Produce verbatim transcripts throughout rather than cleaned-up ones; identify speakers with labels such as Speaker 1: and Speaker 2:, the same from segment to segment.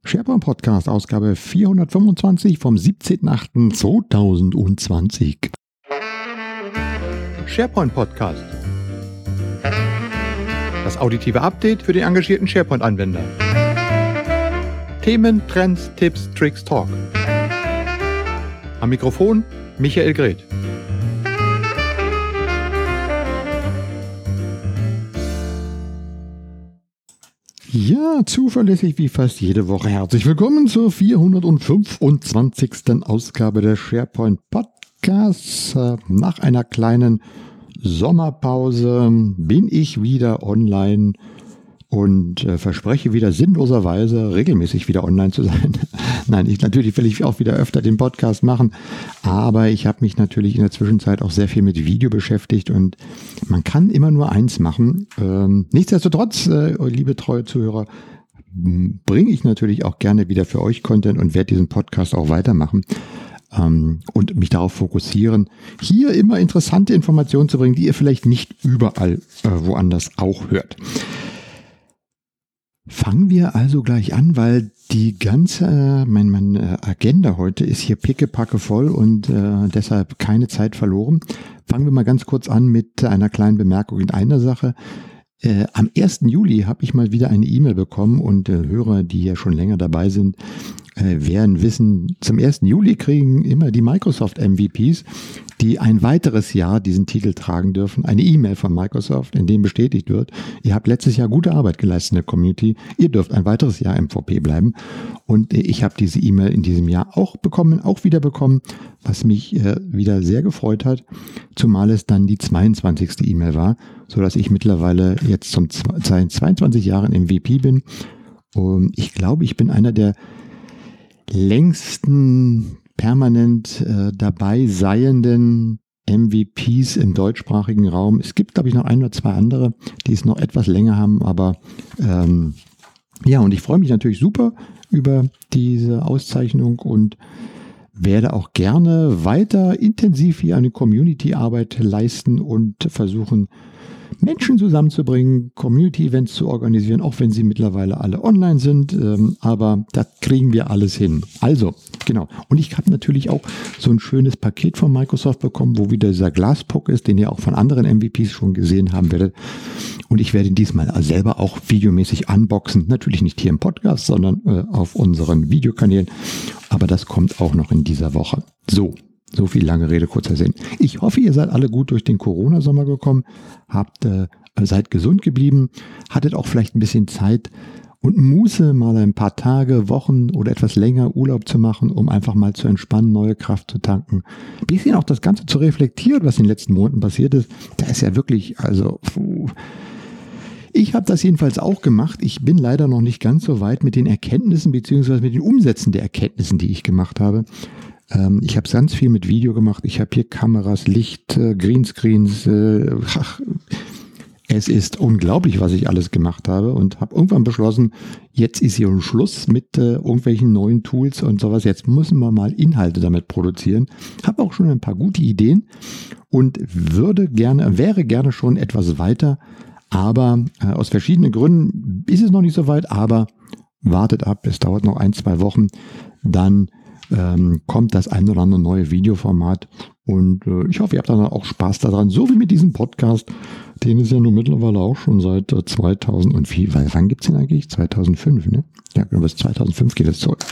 Speaker 1: SharePoint Podcast, Ausgabe vierhundertfünfundzwanzig vom siebzehnten achten zweitausendzwanzig. SharePoint Podcast. Das auditive Update für den engagierten SharePoint-Anwender. Themen, Trends, Tipps, Tricks, Talk. Am Mikrofon Michael Greth. Ja, zuverlässig wie fast jede Woche. Herzlich willkommen zur vierhundertfünfundzwanzigsten Ausgabe der SharePoint Podcasts. Nach einer kleinen Sommerpause bin ich wieder online und äh, verspreche wieder sinnloserweise regelmäßig wieder online zu sein. Nein, ich natürlich will ich auch wieder öfter den Podcast machen, aber ich habe mich natürlich in der Zwischenzeit auch sehr viel mit Video beschäftigt und man kann immer nur eins machen. Ähm, nichtsdestotrotz, äh, liebe treue Zuhörer, bringe ich natürlich auch gerne wieder für euch Content und werde diesen Podcast auch weitermachen. Ähm, und mich darauf fokussieren, hier immer interessante Informationen zu bringen, die ihr vielleicht nicht überall äh, woanders auch hört. Fangen wir also gleich an, weil die ganze, mein, meine Agenda heute ist hier pickepacke voll und äh, deshalb keine Zeit verloren. Fangen wir mal ganz kurz an mit einer kleinen Bemerkung in einer Sache. Äh, am ersten Juli habe ich mal wieder eine E-Mail bekommen und äh, Hörer, die ja schon länger dabei sind, äh, werden wissen, zum ersten Juli kriegen immer die Microsoft M V Ps, die ein weiteres Jahr diesen Titel tragen dürfen, eine E-Mail von Microsoft, in dem bestätigt wird, ihr habt letztes Jahr gute Arbeit geleistet in der Community, ihr dürft ein weiteres Jahr M V P bleiben. Und äh, ich habe diese E-Mail in diesem Jahr auch bekommen, auch wieder bekommen, was mich äh, wieder sehr gefreut hat, zumal es dann die zweiundzwanzigste E-Mail war, sodass ich mittlerweile jetzt zum seit zweiundzwanzig Jahren M V P bin. Und ich glaube, ich bin einer der längsten permanent äh, dabei seienden M V Ps im deutschsprachigen Raum. Es gibt, glaube ich, noch ein oder zwei andere, die es noch etwas länger haben, aber ähm, ja, und ich freue mich natürlich super über diese Auszeichnung und werde auch gerne weiter intensiv hier eine Community-Arbeit leisten und versuchen, Menschen zusammenzubringen, Community-Events zu organisieren, auch wenn sie mittlerweile alle online sind, ähm, aber das kriegen wir alles hin. Also, genau. Und ich habe natürlich auch so ein schönes Paket von Microsoft bekommen, wo wieder dieser Glaspuck ist, den ihr auch von anderen M V Ps schon gesehen haben werdet. Und ich werde ihn diesmal selber auch videomäßig unboxen. Natürlich nicht hier im Podcast, sondern äh, auf unseren Videokanälen. Aber das kommt auch noch in dieser Woche. So. So viel lange Rede, kurzer Sinn. Ich hoffe, ihr seid alle gut durch den Corona-Sommer gekommen, habt, äh, seid gesund geblieben, hattet auch vielleicht ein bisschen Zeit und Muße, mal ein paar Tage, Wochen oder etwas länger Urlaub zu machen, um einfach mal zu entspannen, neue Kraft zu tanken. Ein bisschen auch das Ganze zu reflektieren, was in den letzten Monaten passiert ist. Da ist ja wirklich, also... Puh. Ich habe das jedenfalls auch gemacht. Ich bin leider noch nicht ganz so weit mit den Erkenntnissen beziehungsweise mit den Umsätzen der Erkenntnissen, die ich gemacht habe. Ähm, ich habe ganz viel mit Video gemacht. Ich habe hier Kameras, Licht, äh, Greenscreens. Äh, ach, es ist unglaublich, was ich alles gemacht habe und habe irgendwann beschlossen, jetzt ist hier ein Schluss mit äh, irgendwelchen neuen Tools und sowas. Jetzt müssen wir mal Inhalte damit produzieren. Habe auch schon ein paar gute Ideen und würde gerne, wäre gerne schon etwas weiter. Aber äh, aus verschiedenen Gründen ist es noch nicht so weit, aber wartet ab, es dauert noch ein, zwei Wochen, dann ähm, kommt das ein oder andere neue Videoformat und äh, ich hoffe, ihr habt dann auch Spaß daran, so wie mit diesem Podcast, den es ja nun mittlerweile auch schon seit äh, zweitausendvier, weil wann gibt's den eigentlich? zweitausendfünf, ne? Ja, bis zweitausendfünf geht es zurück.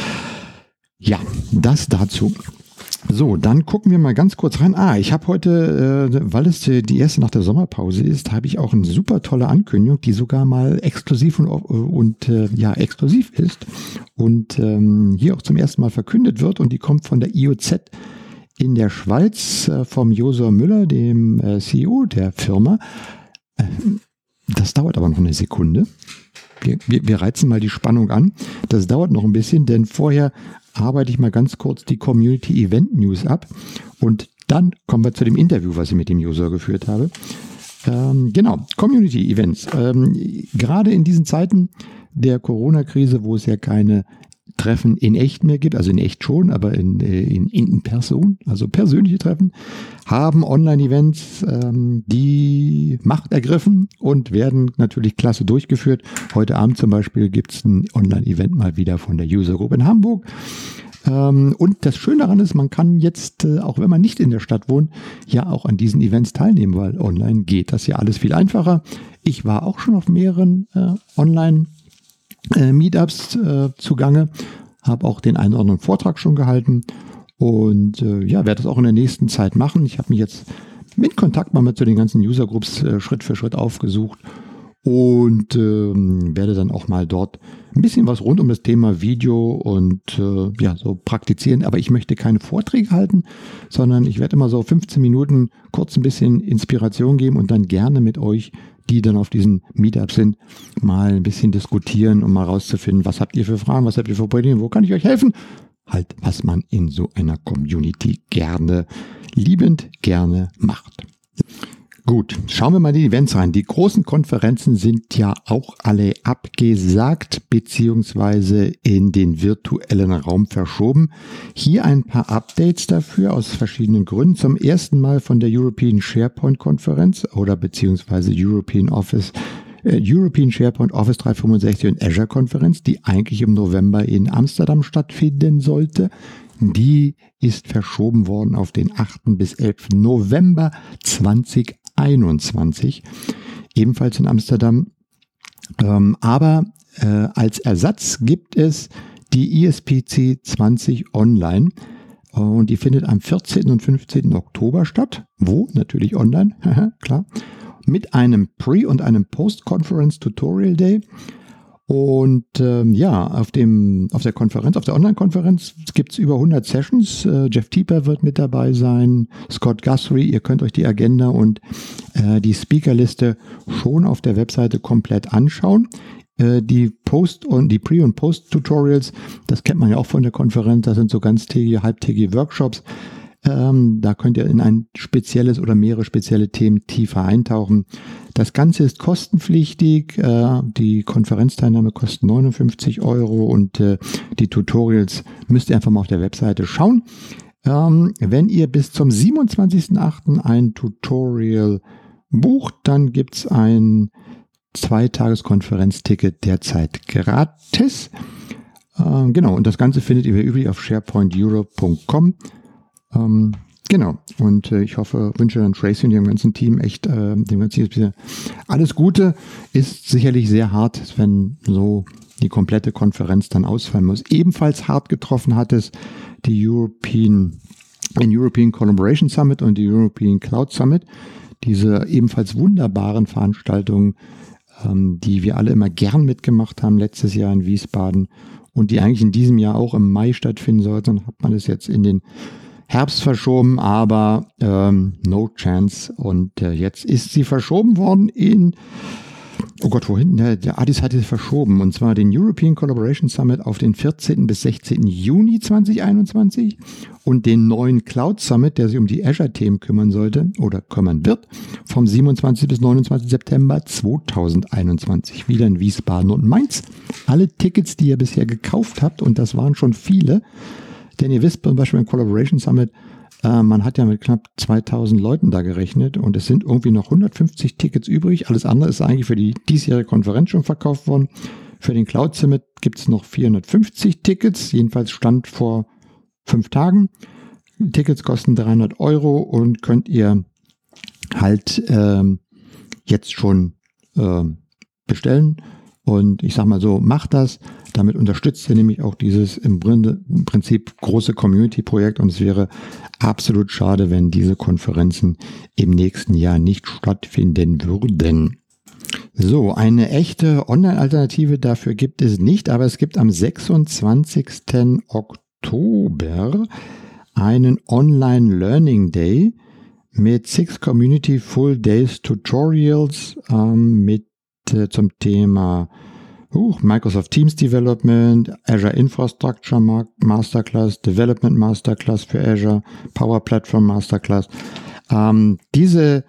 Speaker 1: Ja, das dazu. So, dann gucken wir mal ganz kurz rein. Ah, ich habe heute, äh, weil es die erste nach der Sommerpause ist, habe ich auch eine super tolle Ankündigung, die sogar mal exklusiv und, und äh, ja exklusiv ist und ähm, hier auch zum ersten Mal verkündet wird und die kommt von der I O Z in der Schweiz äh, vom Josua Müller, dem äh, C E O der Firma. Äh, das dauert aber noch eine Sekunde. Wir, wir, wir reizen mal die Spannung an. Das dauert noch ein bisschen, denn vorher arbeite ich mal ganz kurz die Community Event News ab und dann kommen wir zu dem Interview, was ich mit dem User geführt habe. Ähm, genau, Community Events. Ähm, gerade in diesen Zeiten der Corona-Krise, wo es ja keine Treffen in echt mehr gibt, also in echt schon, aber in, in, in Person, also persönliche Treffen, haben Online-Events ähm, die Macht ergriffen und werden natürlich klasse durchgeführt. Heute Abend zum Beispiel gibt es ein Online-Event mal wieder von der User Group in Hamburg. Ähm, und das Schöne daran ist, man kann jetzt, äh, auch wenn man nicht in der Stadt wohnt, ja auch an diesen Events teilnehmen, weil online geht das ja alles viel einfacher. Ich war auch schon auf mehreren äh, Online- Äh, Meetups äh, zugange, habe auch den einen oder anderen Vortrag schon gehalten und äh, ja, werde das auch in der nächsten Zeit machen. Ich habe mich jetzt mit Kontakt mal mit zu den ganzen User-Groups äh, Schritt für Schritt aufgesucht und äh, werde dann auch mal dort ein bisschen was rund um das Thema Video und äh, ja, so praktizieren. Aber ich möchte keine Vorträge halten, sondern ich werde immer so fünfzehn Minuten kurz ein bisschen Inspiration geben und dann gerne mit euch, die dann auf diesen Meetups sind, mal ein bisschen diskutieren, um mal rauszufinden, was habt ihr für Fragen, was habt ihr für Probleme, wo kann ich euch helfen? Halt, was man in so einer Community gerne, liebend gerne macht. Gut, schauen wir mal in die Events rein. Die großen Konferenzen sind ja auch alle abgesagt beziehungsweise in den virtuellen Raum verschoben. Hier ein paar Updates dafür aus verschiedenen Gründen. Zum ersten Mal von der European SharePoint Konferenz oder beziehungsweise European Office, äh, European SharePoint Office dreihundertfünfundsechzig und Azure Konferenz, die eigentlich im November in Amsterdam stattfinden sollte. Die ist verschoben worden auf den achten bis elften November zweitausendeinundzwanzig, ebenfalls in Amsterdam. Ähm, aber äh, als Ersatz gibt es die E S P C zwanzig online und die findet am vierzehnten und fünfzehnten Oktober statt. Wo? Natürlich online, klar. Mit einem Pre- und einem Post-Conference Tutorial Day. Und ähm, ja, auf, dem, auf der Konferenz, auf der Online-Konferenz gibt es über hundert Sessions. Äh, Jeff Teeper wird mit dabei sein, Scott Guthrie. Ihr könnt euch die Agenda und äh, die Speakerliste schon auf der Webseite komplett anschauen. Äh, die Post- und die Pre- und Post-Tutorials, das kennt man ja auch von der Konferenz, das sind so ganztägige, halbtägige Workshops. Ähm, da könnt ihr in ein spezielles oder mehrere spezielle Themen tiefer eintauchen. Das Ganze ist kostenpflichtig. Äh, die Konferenzteilnahme kostet neunundfünfzig Euro und äh, die Tutorials müsst ihr einfach mal auf der Webseite schauen. Ähm, wenn ihr bis zum siebenundzwanzigsten achten ein Tutorial bucht, dann gibt es ein Zweitages-Konferenzticket derzeit gratis. Äh, genau, und das Ganze findet ihr wie üblich auf sharepoint europe punkt com. Ähm, genau, und äh, ich hoffe, wünsche dann Tracy und dem ganzen Team echt, äh, dem ganzen Team alles Gute. Ist sicherlich sehr hart, wenn so die komplette Konferenz dann ausfallen muss. Ebenfalls hart getroffen hat es die European, den European Collaboration Summit und die European Cloud Summit. Diese ebenfalls wunderbaren Veranstaltungen, ähm, die wir alle immer gern mitgemacht haben, letztes Jahr in Wiesbaden und die eigentlich in diesem Jahr auch im Mai stattfinden sollten, hat man es jetzt in den Herbst verschoben, aber ähm, no chance. Und äh, jetzt ist sie verschoben worden in, oh Gott, wohin? Der, der Addis hat sie verschoben. Und zwar den European Collaboration Summit auf den vierzehnten bis sechzehnten Juni zweitausendeinundzwanzig und den neuen Cloud Summit, der sich um die Azure-Themen kümmern sollte oder kümmern wird, vom siebenundzwanzigsten bis neunundzwanzigsten September zweitausendeinundzwanzig. Wieder in Wiesbaden und Mainz. Alle Tickets, die ihr bisher gekauft habt, und das waren schon viele, denn ihr wisst zum Beispiel im Collaboration Summit, äh, man hat ja mit knapp zweitausend Leuten da gerechnet und es sind irgendwie noch hundertfünfzig Tickets übrig. Alles andere ist eigentlich für die diesjährige Konferenz schon verkauft worden. Für den Cloud Summit gibt es noch vierhundertfünfzig Tickets, jedenfalls stand vor fünf Tagen. Die Tickets kosten dreihundert Euro und könnt ihr halt ähm, jetzt schon äh, bestellen. Und ich sag mal so, macht das. Damit unterstützt ihr nämlich auch dieses im Prinzip große Community-Projekt. Und es wäre absolut schade, wenn diese Konferenzen im nächsten Jahr nicht stattfinden würden. So, eine echte Online-Alternative dafür gibt es nicht, aber es gibt am sechsundzwanzigsten Oktober einen Online-Learning Day mit Six Community Full Days Tutorials ähm, mit äh, zum Thema uh, Microsoft Teams Development, Azure Infrastructure Masterclass, Development Masterclass für Azure, Power Platform Masterclass. Ähm, diese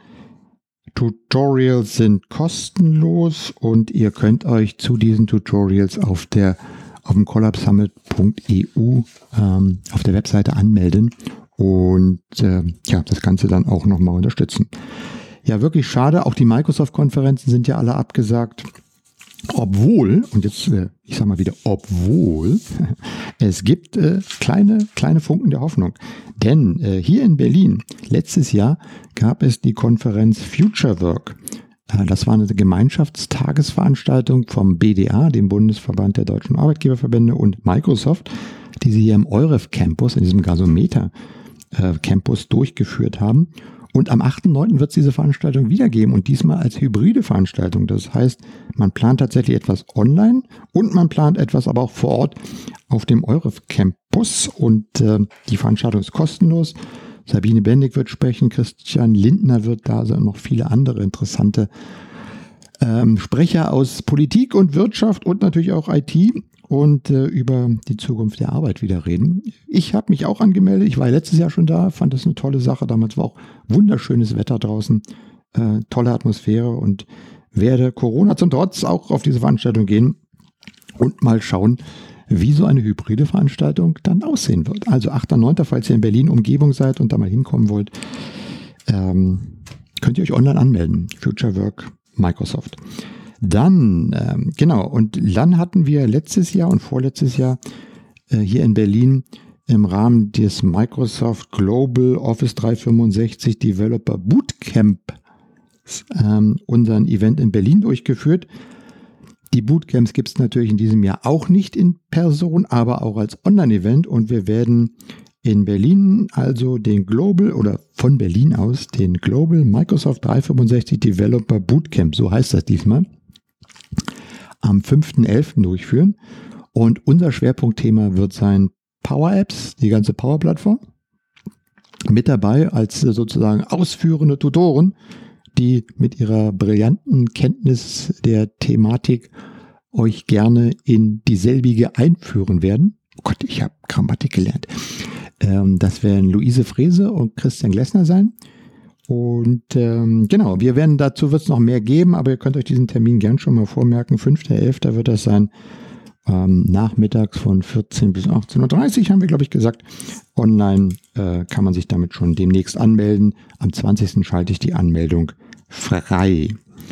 Speaker 1: Tutorials sind kostenlos und ihr könnt euch zu diesen Tutorials auf der auf dem collabsummit punkt e u ähm, auf der Webseite anmelden und äh, ja, das Ganze dann auch nochmal unterstützen. Ja, wirklich schade. Auch die Microsoft-Konferenzen sind ja alle abgesagt. Obwohl, und jetzt, äh, ich sag mal wieder, obwohl, es gibt äh, kleine, kleine Funken der Hoffnung. Denn äh, hier in Berlin, letztes Jahr, gab es die Konferenz Future Work. Äh, das war eine Gemeinschaftstagesveranstaltung vom B D A, dem Bundesverband der Deutschen Arbeitgeberverbände, und Microsoft, die sie hier im Euref Campus, in diesem Gasometer äh, Campus durchgeführt haben. Und am achten neunten wird es diese Veranstaltung wieder geben und diesmal als hybride Veranstaltung. Das heißt, man plant tatsächlich etwas online und man plant etwas aber auch vor Ort auf dem Euref Campus und äh, die Veranstaltung ist kostenlos. Sabine Bendig wird sprechen, Christian Lindner wird da sein und noch viele andere interessante ähm, Sprecher aus Politik und Wirtschaft und natürlich auch I T und äh, über die Zukunft der Arbeit wieder reden. Ich habe mich auch angemeldet, ich war letztes Jahr schon da, fand das eine tolle Sache, damals war auch wunderschönes Wetter draußen, äh, tolle Atmosphäre und werde Corona zum Trotz auch auf diese Veranstaltung gehen und mal schauen, wie so eine hybride Veranstaltung dann aussehen wird. Also achter neunter, falls ihr in Berlin Umgebung seid und da mal hinkommen wollt, ähm, könnt ihr euch online anmelden. Future Work Microsoft. Dann, ähm, genau, und dann hatten wir letztes Jahr und vorletztes Jahr äh, hier in Berlin im Rahmen des Microsoft Global Office dreihundertfünfundsechzig Developer Bootcamp ähm, unseren Event in Berlin durchgeführt. Die Bootcamps gibt es natürlich in diesem Jahr auch nicht in Person, aber auch als Online-Event und wir werden in Berlin also den Global oder von Berlin aus den Global Microsoft dreihundertfünfundsechzig Developer Bootcamp, so heißt das diesmal, am fünften elften durchführen und unser Schwerpunktthema wird sein Power Apps, die ganze Power-Plattform. Mit dabei als sozusagen ausführende Tutoren, die mit ihrer brillanten Kenntnis der Thematik euch gerne in dieselbige einführen werden. Oh Gott, ich habe Grammatik gelernt. Ähm, das werden Luise Frese und Christian Glessner sein. Und ähm, genau, wir werden dazu wird es noch mehr geben, aber ihr könnt euch diesen Termin gern schon mal vormerken. fünfter elfter wird das sein. Ähm, nachmittags von vierzehn bis achtzehn Uhr dreißig haben wir, glaube ich, gesagt. Online äh, kann man sich damit schon demnächst anmelden. Am zwanzigsten schalte ich die Anmeldung frei.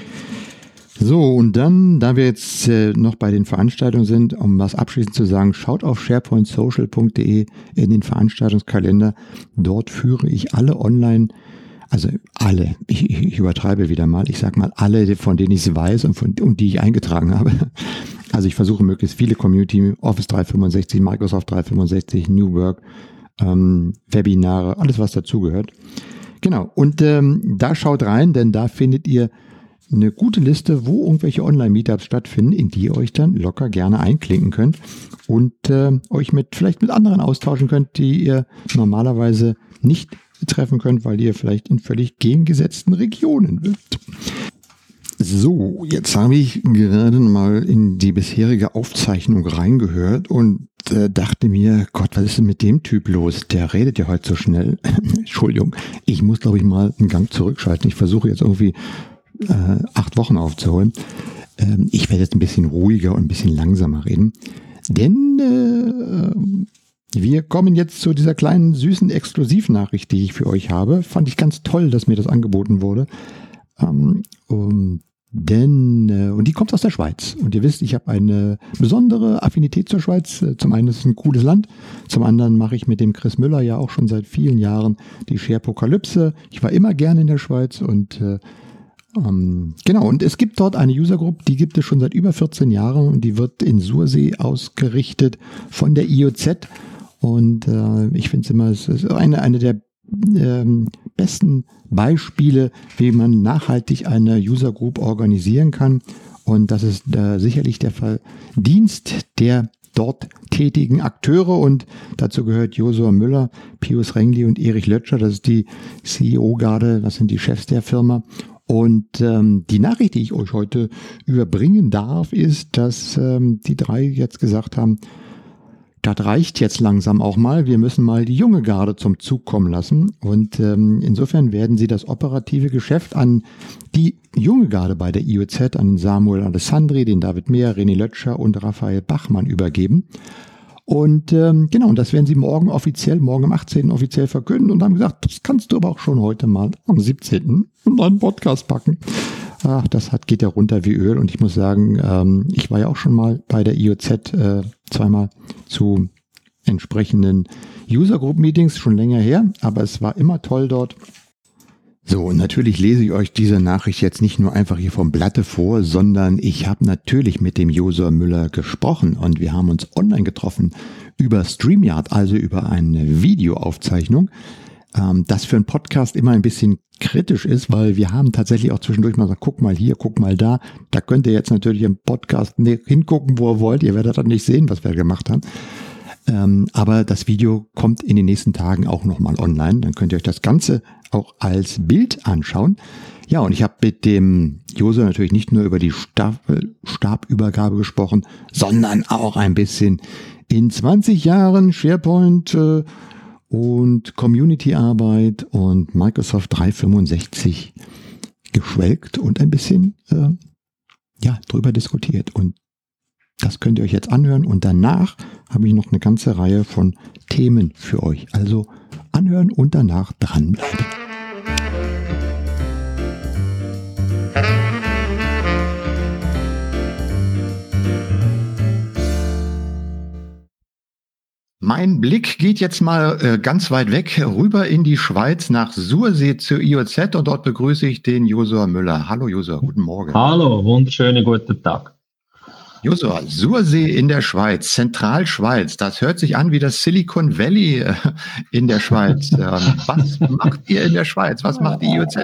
Speaker 1: So, und dann, da wir jetzt äh, noch bei den Veranstaltungen sind, um was abschließend zu sagen, schaut auf sharepoint social punkt de in den Veranstaltungskalender. Dort führe ich alle online, also alle, ich, ich übertreibe wieder mal, ich sage mal alle, von denen ich es weiß und, von, und die ich eingetragen habe. Also ich versuche möglichst viele Community, Office dreihundertfünfundsechzig, Microsoft dreihundertfünfundsechzig, New Work, ähm, Webinare, alles was dazugehört. Genau, und ähm, da schaut rein, denn da findet ihr eine gute Liste, wo irgendwelche Online-Meetups stattfinden, in die ihr euch dann locker gerne einklinken könnt und äh, euch mit vielleicht mit anderen austauschen könnt, die ihr normalerweise nicht treffen könnt, weil ihr vielleicht in völlig gegengesetzten Regionen lebt. So, jetzt habe ich gerade mal in die bisherige Aufzeichnung reingehört und äh, dachte mir, Gott, was ist denn mit dem Typ los? Der redet ja heute so schnell. Entschuldigung, ich muss, glaube ich, mal einen Gang zurückschalten. Ich versuche jetzt irgendwie äh, acht Wochen aufzuholen. Ähm, ich werde jetzt ein bisschen ruhiger und ein bisschen langsamer reden, denn äh, wir kommen jetzt zu dieser kleinen, süßen Exklusivnachricht, die ich für euch habe. Fand ich ganz toll, dass mir das angeboten wurde. Ähm, um, Denn, äh, und die kommt aus der Schweiz. Und ihr wisst, ich habe eine besondere Affinität zur Schweiz. Zum einen ist es ein cooles Land. Zum anderen mache ich mit dem Chris Müller ja auch schon seit vielen Jahren die Sharepokalypse. Ich war immer gerne in der Schweiz und äh, ähm, genau. Und es gibt dort eine User Group, die gibt es schon seit über vierzehn Jahren und die wird in Sursee ausgerichtet von der I O Z. Und äh, ich finde es immer, es ist eine, eine der ähm, besten Beispiele, wie man nachhaltig eine User Group organisieren kann. Und das ist äh, sicherlich der Verdienst der dort tätigen Akteure. Und dazu gehört Josua Müller, Pius Rengli und Erich Lötscher. Das ist die C E O-Garde, das sind die Chefs der Firma. Und ähm, die Nachricht, die ich euch heute überbringen darf, ist, dass ähm, die drei jetzt gesagt haben, das reicht jetzt langsam auch mal. Wir müssen mal die junge Garde zum Zug kommen lassen. Und ähm, insofern werden sie das operative Geschäft an die junge Garde bei der I O Z, an den Samuel Alessandri, den David Mehr, René Lötscher und Raphael Bachmann übergeben. Und ähm, genau, und das werden sie morgen offiziell, morgen am achtzehnten offiziell verkünden und haben gesagt, das kannst du aber auch schon heute mal am siebzehnten in einen Podcast packen. Ach, das hat, geht ja runter wie Öl. Und ich muss sagen, ähm, ich war ja auch schon mal bei der I O Z äh, zweimal zu entsprechenden User-Group-Meetings, schon länger her, aber es war immer toll dort. So, und natürlich lese ich euch diese Nachricht jetzt nicht nur einfach hier vom Blatte vor, sondern ich habe natürlich mit dem Josua Müller gesprochen und wir haben uns online getroffen über StreamYard, also über eine Videoaufzeichnung, ähm, das für einen Podcast immer ein bisschen kritisch ist, weil wir haben tatsächlich auch zwischendurch mal gesagt, guck mal hier, guck mal da, da könnt ihr jetzt natürlich im Podcast hingucken, wo ihr wollt, ihr werdet dann nicht sehen, was wir gemacht haben. Ähm, aber das Video kommt in den nächsten Tagen auch nochmal online. Dann könnt ihr euch das Ganze auch als Bild anschauen. Ja, und ich habe mit dem Josua natürlich nicht nur über die Stab, Stabübergabe gesprochen, sondern auch ein bisschen in zwanzig Jahren SharePoint äh, und Community-Arbeit und Microsoft dreihundertfünfundsechzig geschwelgt und ein bisschen äh, ja, drüber diskutiert. Und das könnt ihr euch jetzt anhören und danach habe ich noch eine ganze Reihe von Themen für euch. Also anhören und danach dranbleiben. Mein Blick geht jetzt mal äh, ganz weit weg, rüber in die Schweiz, nach Sursee zur I O Z und dort begrüße ich den Josua Müller. Hallo Josua, guten Morgen.
Speaker 2: Hallo, wunderschönen guten Tag.
Speaker 1: Josua, Sursee in der Schweiz, Zentralschweiz, das hört sich an wie das Silicon Valley äh, in der Schweiz. Ähm, was macht ihr in der Schweiz? Was macht die I O Z?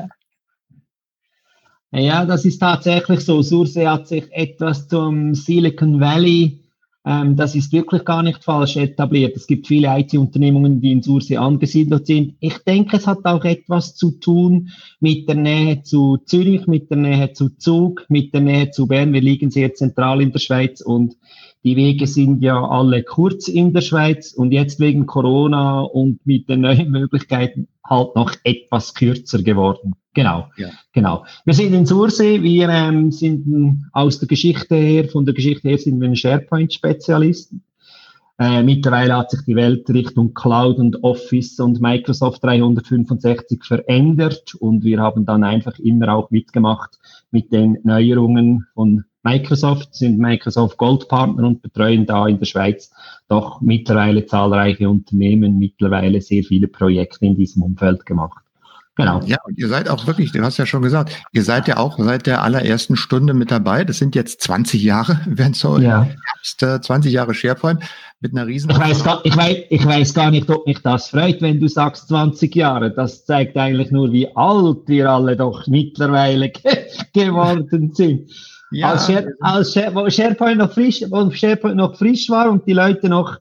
Speaker 2: Ja, das ist tatsächlich so. Sursee hat sich etwas zum Silicon Valley, ähm, das ist wirklich gar nicht falsch etabliert. Es gibt viele I T-Unternehmungen, die in Sursee angesiedelt sind. Ich denke, es hat auch etwas zu tun mit der Nähe zu Zürich, mit der Nähe zu Zug, mit der Nähe zu Bern. Wir liegen sehr zentral in der Schweiz und die Wege sind ja alle kurz in der Schweiz und jetzt wegen Corona und mit den neuen Möglichkeiten halt noch etwas kürzer geworden. Genau, ja. genau. Wir sind in Sursee, wir ähm, sind aus der Geschichte her, von der Geschichte her sind wir ein SharePoint-Spezialisten. Äh, mittlerweile hat sich die Welt Richtung Cloud und Office und Microsoft dreihundertfünfundsechzig verändert und wir haben dann einfach immer auch mitgemacht mit den Neuerungen von Microsoft, sind Microsoft Gold Partner und betreuen da in der Schweiz doch mittlerweile zahlreiche Unternehmen, mittlerweile sehr viele Projekte in diesem Umfeld gemacht. Genau.
Speaker 1: Ja, und ihr seid auch wirklich, du hast ja schon gesagt, ihr seid ja auch seit der allerersten Stunde mit dabei. Das sind jetzt zwanzig Jahre, werden so
Speaker 2: ja.
Speaker 1: im Herbst äh, zwanzig Jahre SharePoint mit einer riesen...
Speaker 2: Ich weiß, gar, ich, weiß, ich weiß gar nicht, ob mich das freut, wenn du sagst zwanzig Jahre. Das zeigt eigentlich nur, wie alt wir alle doch mittlerweile geworden sind. Ja. Als, Share, als Share, wo SharePoint noch frisch, wo SharePoint noch frisch war und die Leute noch,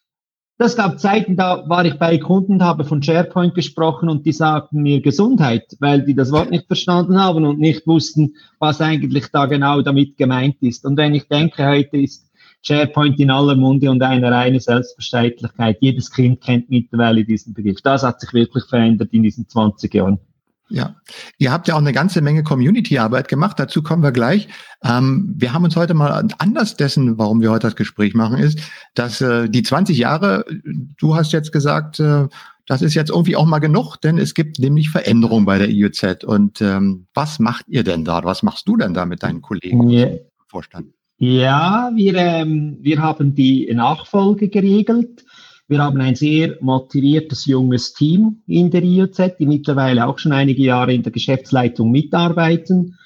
Speaker 2: das gab Zeiten, da war ich bei Kunden und habe von SharePoint gesprochen und die sagten mir Gesundheit, weil die das Wort nicht verstanden haben und nicht wussten, was eigentlich da genau damit gemeint ist. Und wenn ich denke, heute ist SharePoint in aller Munde und eine reine Selbstverständlichkeit. Jedes Kind kennt mittlerweile diesen Begriff. Das hat sich wirklich verändert in diesen zwanzig Jahren.
Speaker 1: Ja, ihr habt ja auch eine ganze Menge Community-Arbeit gemacht, dazu kommen wir gleich. Ähm, wir haben uns heute mal anders dessen, warum wir heute das Gespräch machen, ist, dass äh, die zwanzig Jahre, du hast jetzt gesagt, äh, das ist jetzt irgendwie auch mal genug, denn es gibt nämlich Veränderungen bei der I O Z. Und ähm, was macht ihr denn da? Was machst du denn da mit deinen Kollegen
Speaker 2: ja.
Speaker 1: im Vorstand?
Speaker 2: Ja, wir, ähm, wir haben die Nachfolge geregelt. Wir haben ein sehr motiviertes, junges Team in der I O Z, die mittlerweile auch schon einige Jahre in der Geschäftsleitung mitarbeiten.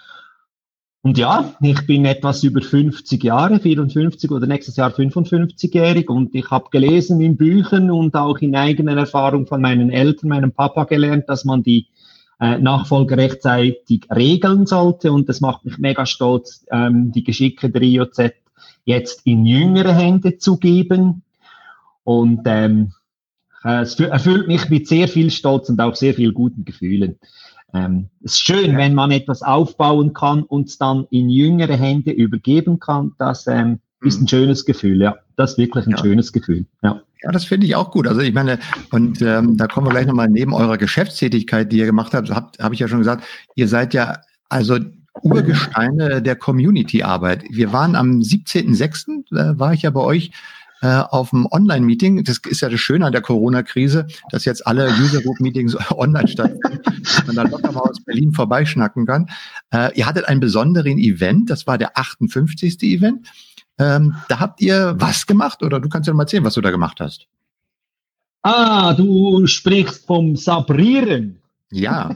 Speaker 2: Und ja, ich bin etwas über fünfzig Jahre, vierundfünfzig oder nächstes Jahr fünfundfünfzigjährig und ich habe gelesen in Büchern und auch in eigener Erfahrung von meinen Eltern, meinem Papa gelernt, dass man die äh, Nachfolge rechtzeitig regeln sollte und das macht mich mega stolz, ähm, die Geschicke der I O Z jetzt in jüngere Hände zu geben. Und ähm, es erfüllt mich mit sehr viel Stolz und auch sehr viel guten Gefühlen. Ähm, es ist schön, wenn man etwas aufbauen kann und es dann in jüngere Hände übergeben kann. Das ähm, ist ein schönes Gefühl, ja. Das ist wirklich ein ja. schönes Gefühl, ja.
Speaker 1: Ja, das finde ich auch gut. Also ich meine, und ähm, da kommen wir gleich nochmal neben eurer Geschäftstätigkeit, die ihr gemacht habt, habt habe ich ja schon gesagt, ihr seid ja also Urgesteine der Community-Arbeit. Wir waren am siebzehnten sechsten, da war ich ja bei euch äh, auf dem Online-Meeting. Das ist ja das Schöne an der Corona-Krise, dass jetzt alle User-Group-Meetings online stattfinden, dass man da locker mal aus Berlin vorbeischnacken kann. Äh, ihr hattet einen besonderen Event, das war der achtundfünfzigste Event. Ähm, da habt ihr was gemacht, oder du kannst ja mal erzählen, was du da gemacht hast.
Speaker 2: Ah, du sprichst vom Sabrieren.
Speaker 1: Ja.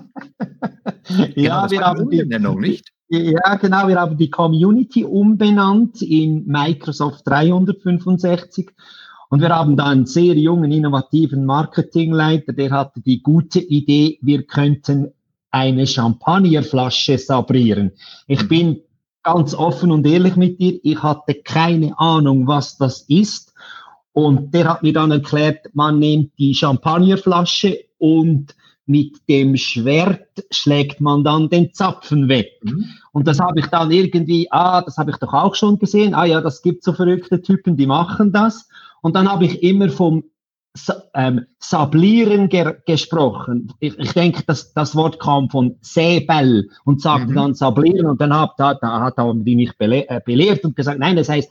Speaker 2: ja,
Speaker 1: genau,
Speaker 2: wir haben die
Speaker 1: Umbenennung, nicht?
Speaker 2: Ja, genau, wir haben die Community umbenannt in Microsoft dreihundertfünfundsechzig und wir haben da einen sehr jungen, innovativen Marketingleiter, der hatte die gute Idee, wir könnten eine Champagnerflasche sabrieren. Ich bin ganz offen und ehrlich mit dir, ich hatte keine Ahnung, was das ist. Und der hat mir dann erklärt, man nimmt die Champagnerflasche und mit dem Schwert schlägt man dann den Zapfen weg. Mhm. Und das habe ich dann irgendwie, ah, das habe ich doch auch schon gesehen. Ah ja, das gibt so verrückte Typen, die machen das. Und dann habe ich immer vom Ähm, Sablieren ge- gesprochen. Ich, ich denke, das, das Wort kam von Säbel und sagte mhm. dann Sablieren und dann hat, da, da hat er die mich bele- äh, belehrt und gesagt, nein, das heißt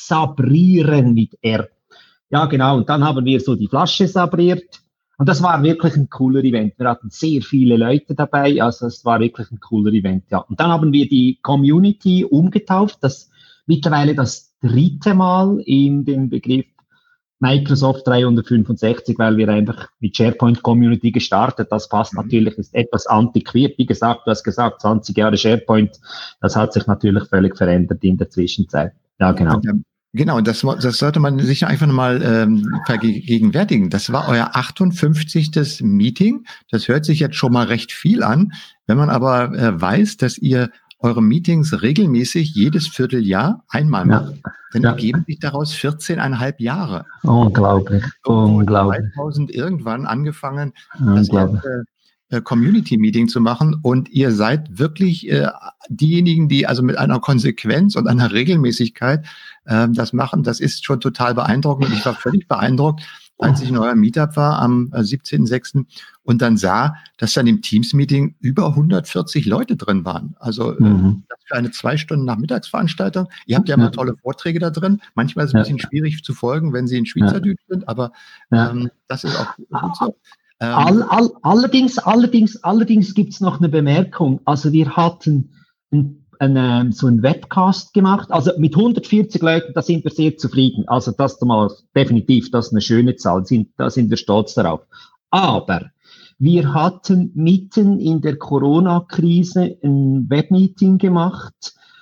Speaker 2: Sabrieren mit R. Ja, genau. Und dann haben wir so die Flasche sabriert und das war wirklich ein cooler Event. Wir hatten sehr viele Leute dabei, also es war wirklich ein cooler Event, ja. Und dann haben wir die Community umgetauft, das mittlerweile das dritte Mal in den Begriff Microsoft dreihundertfünfundsechzig, weil wir einfach mit SharePoint Community gestartet. Das passt mhm. natürlich, ist etwas antiquiert. Wie gesagt, du hast gesagt, zwanzig Jahre SharePoint. Das hat sich natürlich völlig verändert in der Zwischenzeit. Ja, genau.
Speaker 1: Und, ähm, genau, das, das sollte man sich einfach nochmal ähm, vergegenwärtigen. Das war euer achtundfünfzigste Meeting. Das hört sich jetzt schon mal recht viel an. Wenn man aber äh, weiß, dass ihr eure Meetings regelmäßig jedes Vierteljahr einmal macht, ja. dann ja. ergeben sich daraus vierzehneinhalb Jahre.
Speaker 2: Unglaublich, unglaublich.
Speaker 1: zweitausend irgendwann angefangen, das erste äh, Community-Meeting zu machen und ihr seid wirklich äh, diejenigen, die also mit einer Konsequenz und einer Regelmäßigkeit äh, das machen. Das ist schon total beeindruckend und ich war völlig beeindruckt, als ich in eurem Meetup war am siebzehnten sechsten und dann sah, dass dann im Teams-Meeting über hundertvierzig Leute drin waren. Also mhm. das für eine zwei Stunden Nachmittagsveranstaltung. Ihr habt ja immer ja. tolle Vorträge da drin. Manchmal ist es ein bisschen ja. schwierig zu folgen, wenn sie in Schweizerdeutsch ja. sind, aber ja. ähm, das ist auch gut so. Ähm,
Speaker 2: all, all, allerdings, allerdings, allerdings gibt es noch eine Bemerkung. Also wir hatten ein Ein, so einen Webcast gemacht, also mit hundertvierzig Leuten, da sind wir sehr zufrieden. Also das mal definitiv, das ist eine schöne Zahl, sind, da sind wir stolz darauf. Aber wir hatten mitten in der Corona-Krise ein Webmeeting gemacht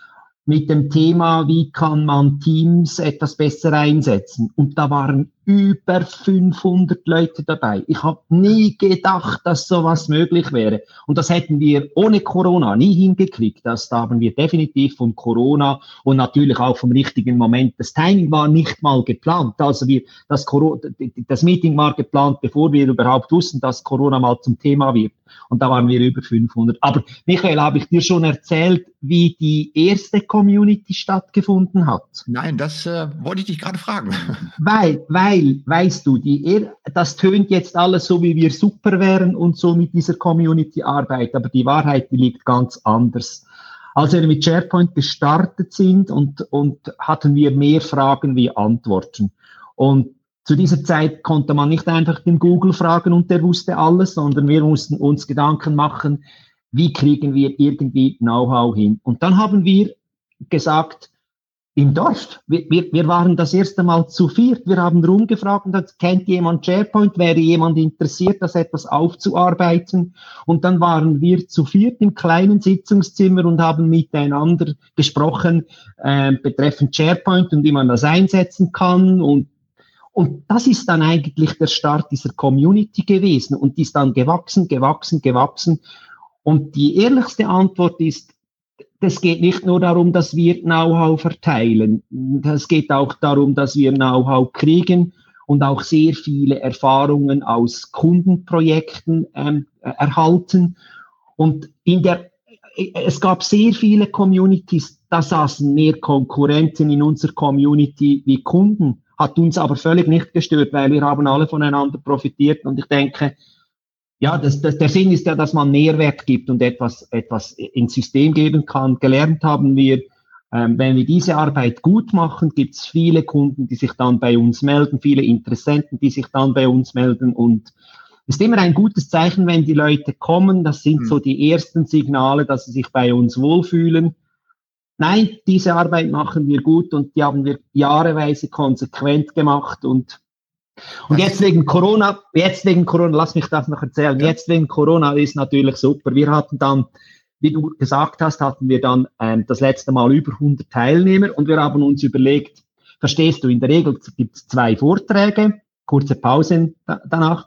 Speaker 2: mit dem Thema, wie kann man Teams etwas besser einsetzen. Und da waren über fünfhundert Leute dabei. Ich habe nie gedacht, dass sowas möglich wäre. Und das hätten wir ohne Corona nie hingekriegt. Das da haben wir definitiv von Corona und natürlich auch vom richtigen Moment. Das Timing war nicht mal geplant. Also wir, das, Corona, das Meeting war geplant, bevor wir überhaupt wussten, dass Corona mal zum Thema wird. Und da waren wir über fünfhundert. Aber Michael, habe ich dir schon erzählt, wie die erste Community stattgefunden hat?
Speaker 1: Nein, das äh, wollte ich dich gerade fragen.
Speaker 2: Weil, weil, weißt du, die, das tönt jetzt alles so, wie wir super wären und so mit dieser Community-Arbeit, aber die Wahrheit, die liegt ganz anders. Als wir mit SharePoint gestartet sind und, und hatten wir mehr Fragen wie Antworten. Und zu dieser Zeit konnte man nicht einfach den Google fragen und der wusste alles, sondern wir mussten uns Gedanken machen, wie kriegen wir irgendwie Know-how hin. Und dann haben wir gesagt, im Dorf, wir, wir, wir waren das erste Mal zu viert, wir haben rumgefragt und gesagt, kennt jemand SharePoint, wäre jemand interessiert, das etwas aufzuarbeiten? Und dann waren wir zu viert im kleinen Sitzungszimmer und haben miteinander gesprochen, äh, betreffend SharePoint und wie man das einsetzen kann und Und das ist dann eigentlich der Start dieser Community gewesen und die ist dann gewachsen, gewachsen, gewachsen. Und die ehrlichste Antwort ist, es geht nicht nur darum, dass wir Know-how verteilen. Es geht auch darum, dass wir Know-how kriegen und auch sehr viele Erfahrungen aus Kundenprojekten ähm, erhalten. Und in der, es gab sehr viele Communities, da saßen mehr Konkurrenten in unserer Community wie Kunden, hat uns aber völlig nicht gestört, weil wir haben alle voneinander profitiert und ich denke, ja, das, das, der Sinn ist ja, dass man Mehrwert gibt und etwas, etwas ins System geben kann. Gelernt haben wir, ähm, wenn wir diese Arbeit gut machen, gibt es viele Kunden, die sich dann bei uns melden, viele Interessenten, die sich dann bei uns melden und es ist immer ein gutes Zeichen, wenn die Leute kommen. Das sind so die ersten Signale, dass sie sich bei uns wohlfühlen. Nein, diese Arbeit machen wir gut und die haben wir jahreweise konsequent gemacht und Und jetzt wegen Corona, jetzt wegen Corona, lass mich das noch erzählen, ja. Jetzt wegen Corona ist natürlich super. Wir hatten dann, wie du gesagt hast, hatten wir dann ähm, das letzte Mal über hundert Teilnehmer und wir haben uns überlegt, verstehst du, in der Regel gibt es zwei Vorträge, kurze Pausen da, danach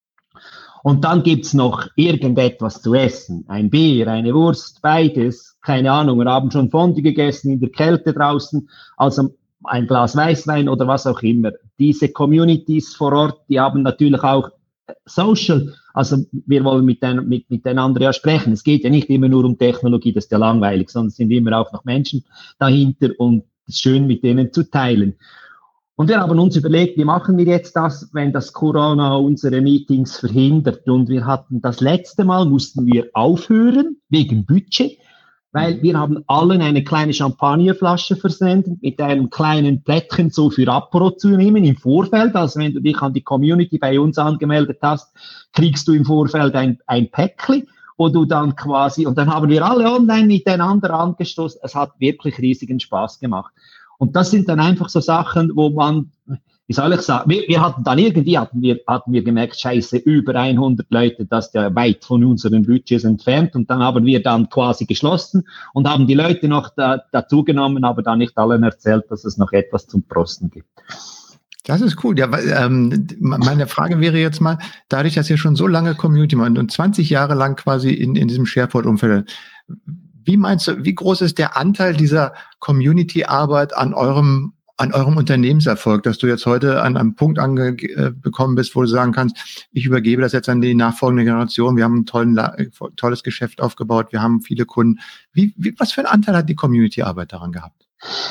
Speaker 2: und dann gibt's noch irgendetwas zu essen, ein Bier, eine Wurst, beides, keine Ahnung, wir haben schon Fondue gegessen in der Kälte draußen, also ein Glas Weißwein oder was auch immer. Diese Communities vor Ort, die haben natürlich auch Social, also wir wollen mit, den, mit, miteinander ja sprechen. Es geht ja nicht immer nur um Technologie, das ist ja langweilig, sondern es sind immer auch noch Menschen dahinter und es ist schön, mit denen zu teilen. Und wir haben uns überlegt, wie machen wir jetzt das, wenn das Corona unsere Meetings verhindert? Und wir hatten das letzte Mal, mussten wir aufhören, wegen Budget, weil wir haben allen eine kleine Champagnerflasche versendet mit einem kleinen Plättchen so für Apero zu nehmen im Vorfeld. Also wenn du dich an die Community bei uns angemeldet hast, kriegst du im Vorfeld ein, ein Päckchen, wo du dann quasi, und dann haben wir alle online miteinander angestoßen. Es hat wirklich riesigen Spaß gemacht. Und das sind dann einfach so Sachen, wo man, wie soll ich sagen, wir, wir hatten dann irgendwie, hatten wir, hatten wir gemerkt, scheiße, über hundert Leute, das ist ja weit von unseren Budgets entfernt. Und dann haben wir dann quasi geschlossen und haben die Leute noch da, dazu genommen, aber dann nicht allen erzählt, dass es noch etwas zum Prosten gibt.
Speaker 1: Das ist cool. Ja, weil, ähm, meine Frage wäre jetzt mal, dadurch, dass ihr schon so lange Community macht und zwanzig Jahre lang quasi in, in diesem SharePoint-Umfeld, wie meinst du, wie groß ist der Anteil dieser Community-Arbeit an eurem an eurem Unternehmenserfolg, dass du jetzt heute an einem Punkt angekommen bist, wo du sagen kannst, ich übergebe das jetzt an die nachfolgende Generation, wir haben ein tollen, tolles Geschäft aufgebaut, wir haben viele Kunden. Wie, wie, was für einen Anteil hat die Community-Arbeit daran gehabt?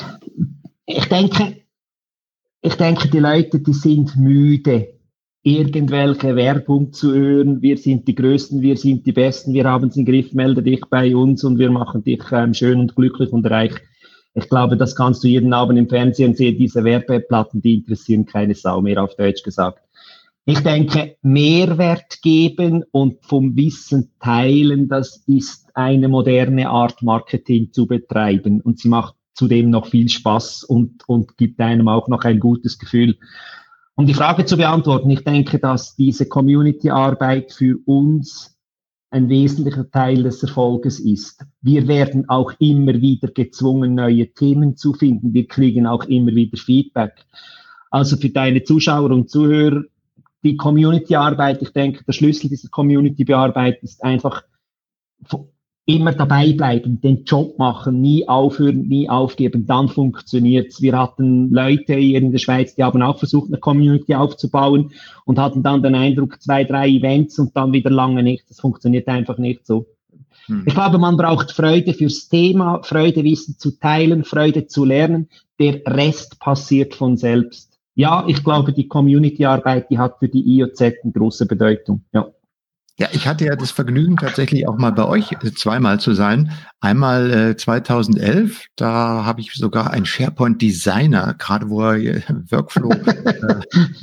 Speaker 2: Ich denke, ich denke, die Leute, die sind müde, irgendwelche Werbung zu hören, wir sind die Größten, wir sind die Besten, wir haben es im Griff, melde dich bei uns und wir machen dich ähm, schön und glücklich und reich. Ich glaube, das kannst du jeden Abend im Fernsehen sehen, diese Werbeplatten, die interessieren keine Sau mehr, auf Deutsch gesagt. Ich denke, Mehrwert geben und vom Wissen teilen, das ist eine moderne Art, Marketing zu betreiben. Und sie macht zudem noch viel Spaß und, und gibt einem auch noch ein gutes Gefühl. Um die Frage zu beantworten, ich denke, dass diese Community-Arbeit für uns ein wesentlicher Teil des Erfolges ist. Wir werden auch immer wieder gezwungen, neue Themen zu finden. Wir kriegen auch immer wieder Feedback. Also für deine Zuschauer und Zuhörer, die Community-Arbeit, ich denke, der Schlüssel dieser Community-Arbeit ist einfach immer dabei bleiben, den Job machen, nie aufhören, nie aufgeben, dann funktioniert's. Wir hatten Leute hier in der Schweiz, die haben auch versucht, eine Community aufzubauen und hatten dann den Eindruck, zwei, drei Events und dann wieder lange nicht. Das funktioniert einfach nicht so. Hm. Ich glaube, man braucht Freude fürs Thema, Freude, Wissen zu teilen, Freude zu lernen. Der Rest passiert von selbst. Ja, ich glaube, die Community-Arbeit, die hat für die I O Z eine große Bedeutung, ja.
Speaker 1: Ja, ich hatte ja das Vergnügen, tatsächlich auch mal bei euch zweimal zu sein. Einmal äh, zweitausendelf, da habe ich sogar einen SharePoint-Designer, gerade wo er Workflow, äh,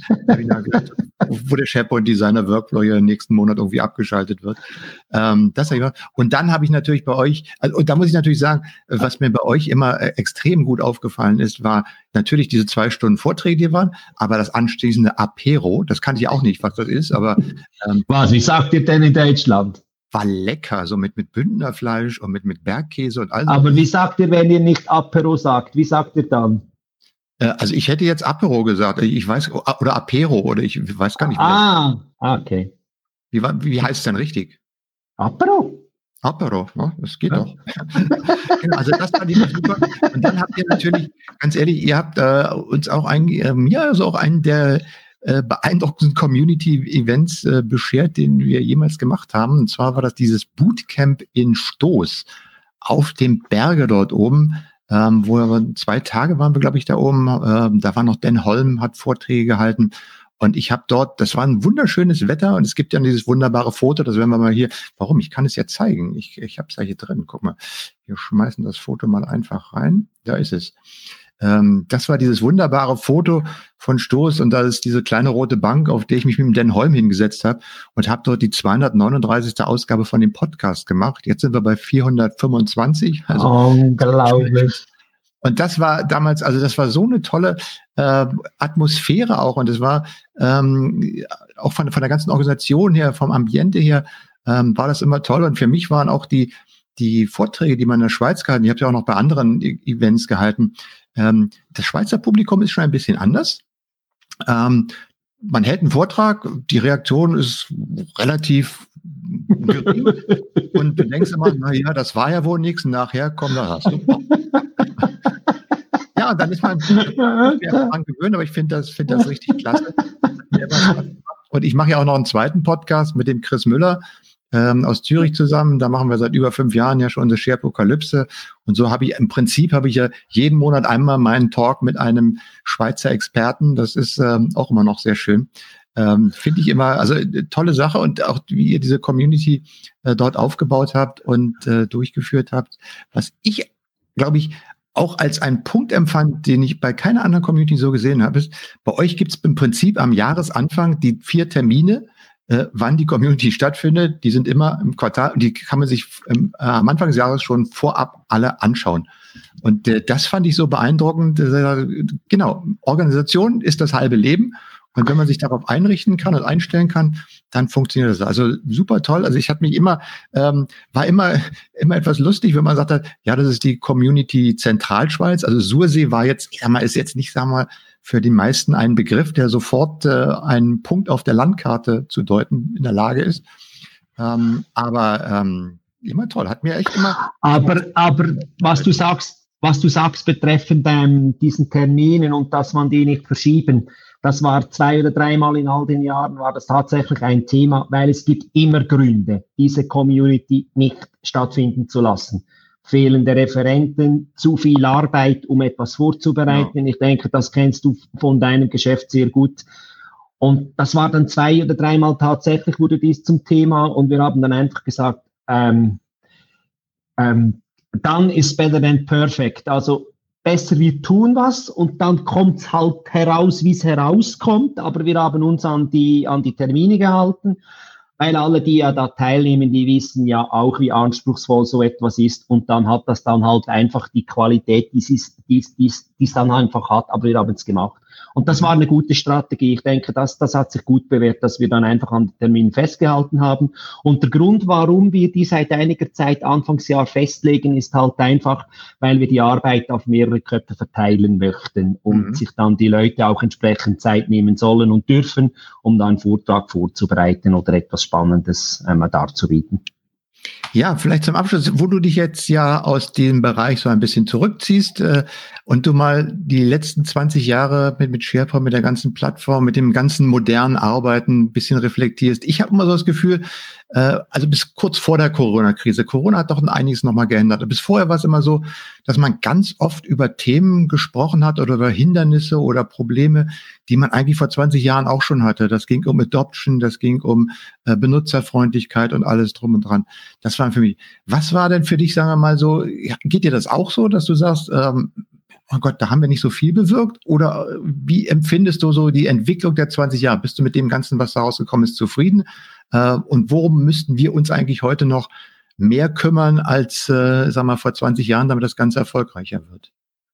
Speaker 1: wo der SharePoint-Designer-Workflow ja nächsten Monat irgendwie abgeschaltet wird. Ähm, das ich und dann habe ich natürlich bei euch, also, und da muss ich natürlich sagen, was mir bei euch immer äh, extrem gut aufgefallen ist, war natürlich diese zwei Stunden Vorträge, die waren, aber das anschließende Apero, das kannte ich auch nicht, was das ist, aber
Speaker 2: ähm, was, wie sagt ihr denn in Deutschland?
Speaker 1: War lecker, so mit, mit Bündnerfleisch und mit, mit Bergkäse und all so.
Speaker 2: Aber wie sagt ihr, wenn ihr nicht Apero sagt? Wie sagt ihr dann?
Speaker 1: Äh, also ich hätte jetzt Apero gesagt, ich weiß, oder Apero, oder ich weiß gar nicht. Wie
Speaker 2: ah, das, okay.
Speaker 1: Wie, wie heißt es denn richtig?
Speaker 2: Apero.
Speaker 1: Apero, ja, das geht ja. Doch. Genau, also das war die super. Und dann habt ihr natürlich, ganz ehrlich, ihr habt äh, uns auch ein, äh, mir also auch einen der äh, beeindruckenden Community-Events äh, beschert, den wir jemals gemacht haben. Und zwar war das dieses Bootcamp in Stoß auf dem Berge dort oben. ähm, wo wir zwei Tage waren wir, glaube ich, da oben. Ähm, da war noch Dan Holm, hat Vorträge gehalten. Und ich habe dort, das war ein wunderschönes Wetter und es gibt ja dieses wunderbare Foto, das werden wir mal hier, warum? Ich kann es ja zeigen. Ich, ich habe es ja hier drin. Guck mal, wir schmeißen das Foto mal einfach rein. Da ist es. Ähm, das war dieses wunderbare Foto von Stoß und da ist diese kleine rote Bank, auf der ich mich mit dem Dan Holm hingesetzt habe und habe dort die zweihundertneununddreißigste Ausgabe von dem Podcast gemacht. Jetzt sind wir bei vierhundertfünfundzwanzig. Also
Speaker 2: unglaublich.
Speaker 1: Und das war damals, also das war so eine tolle äh, Atmosphäre auch und es war ähm, auch von, von der ganzen Organisation her, vom Ambiente her, ähm, war das immer toll und für mich waren auch die die Vorträge, die man in der Schweiz gehalten, ich habe ja auch noch bei anderen e- Events gehalten, ähm, das Schweizer Publikum ist schon ein bisschen anders. Ähm, man hält einen Vortrag, die Reaktion ist relativ gering und du denkst immer, na ja, das war ja wohl nichts und nachher komm, da hast du. Ja, und dann ist man daran gewöhnt, aber ich finde das, finde das richtig klasse. Und ich mache ja auch noch einen zweiten Podcast mit dem Chris Müller ähm, aus Zürich zusammen. Da machen wir seit über fünf Jahren ja schon unsere Sharepokalypse. Und so habe ich, im Prinzip habe ich ja jeden Monat einmal meinen Talk mit einem Schweizer Experten. Das ist ähm, auch immer noch sehr schön. Ähm, finde ich immer, also tolle Sache und auch wie ihr diese Community äh, dort aufgebaut habt und äh, durchgeführt habt. Was ich, glaube ich, auch als einen Punkt empfand, den ich bei keiner anderen Community so gesehen habe, ist, bei euch gibt es im Prinzip am Jahresanfang die vier Termine, äh, wann die Community stattfindet. Die sind immer im Quartal und die kann man sich ähm, äh, am Anfang des Jahres schon vorab alle anschauen. Und äh, das fand ich so beeindruckend. Äh, genau, Organisation ist das halbe Leben. Und wenn man sich darauf einrichten kann und einstellen kann, dann funktioniert das. Also super toll. Also ich habe mich immer, ähm, war immer, immer etwas lustig, wenn man sagt hat, ja, das ist die Community Zentralschweiz. Also Sursee war jetzt, ich sag mal, ist jetzt nicht, sagen wir mal, für die meisten ein Begriff, der sofort äh, einen Punkt auf der Landkarte zu deuten in der Lage ist. Ähm, aber ähm, immer toll, hat mir echt immer.
Speaker 2: Aber, aber was du sagst, was du sagst betreffend ähm, diesen Terminen und dass man die nicht verschieben, das war zwei oder dreimal in all den Jahren, war das tatsächlich ein Thema, weil es gibt immer Gründe, diese Community nicht stattfinden zu lassen. Fehlende Referenten, zu viel Arbeit, um etwas vorzubereiten. Ja. Ich denke, das kennst du von deinem Geschäft sehr gut. Und das war dann zwei oder dreimal tatsächlich, wurde dies zum Thema und wir haben dann einfach gesagt, ähm, ähm, done is better than perfect. Also besser, wir tun was und dann kommt es halt heraus, wie es herauskommt. Aber wir haben uns an die, an die Termine gehalten, weil alle, die ja da teilnehmen, die wissen ja auch, wie anspruchsvoll so etwas ist. Und dann hat das dann halt einfach die Qualität, die es die, die, die dann einfach hat. Aber wir haben es gemacht. Und das war eine gute Strategie. Ich denke, das, das hat sich gut bewährt, dass wir dann einfach an den Termin festgehalten haben. Und der Grund, warum wir die seit einiger Zeit Anfangsjahr festlegen, ist halt einfach, weil wir die Arbeit auf mehrere Köpfe verteilen möchten und mhm. sich dann die Leute auch entsprechend Zeit nehmen sollen und dürfen, um da einen Vortrag vorzubereiten oder etwas Spannendes ähm, darzubieten.
Speaker 1: Ja, vielleicht zum Abschluss, wo du dich jetzt ja aus dem Bereich so ein bisschen zurückziehst äh, und du mal die letzten zwanzig Jahre mit, mit SharePoint, mit der ganzen Plattform, mit dem ganzen modernen Arbeiten ein bisschen reflektierst. Ich habe immer so das Gefühl, äh, also bis kurz vor der Corona-Krise, Corona hat doch einiges nochmal geändert. Bis vorher war es immer so, dass man ganz oft über Themen gesprochen hat oder über Hindernisse oder Probleme, die man eigentlich vor zwanzig Jahren auch schon hatte. Das ging um Adoption, das ging um äh, Benutzerfreundlichkeit und alles drum und dran. Das war für mich. Was war denn für dich, sagen wir mal so, geht dir das auch so, dass du sagst, ähm, oh Gott, da haben wir nicht so viel bewirkt? Oder wie empfindest du so die Entwicklung der zwanzig Jahre? Bist du mit dem Ganzen, was da rausgekommen ist, zufrieden? Äh, und worum müssten wir uns eigentlich heute noch mehr kümmern als, äh, sagen wir mal, vor zwanzig Jahren, damit das Ganze erfolgreicher wird?